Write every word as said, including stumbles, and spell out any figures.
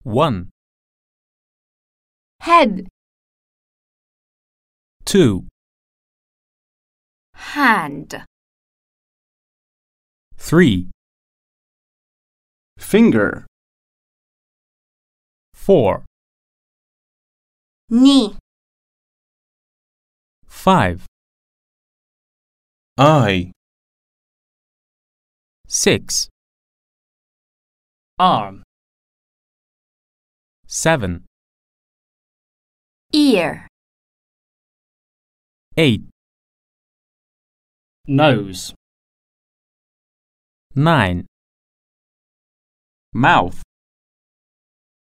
One, head, two, hand, three, finger, four, knee, five, eye, six, arm, seven, ear, eight, nose, nine, mouth,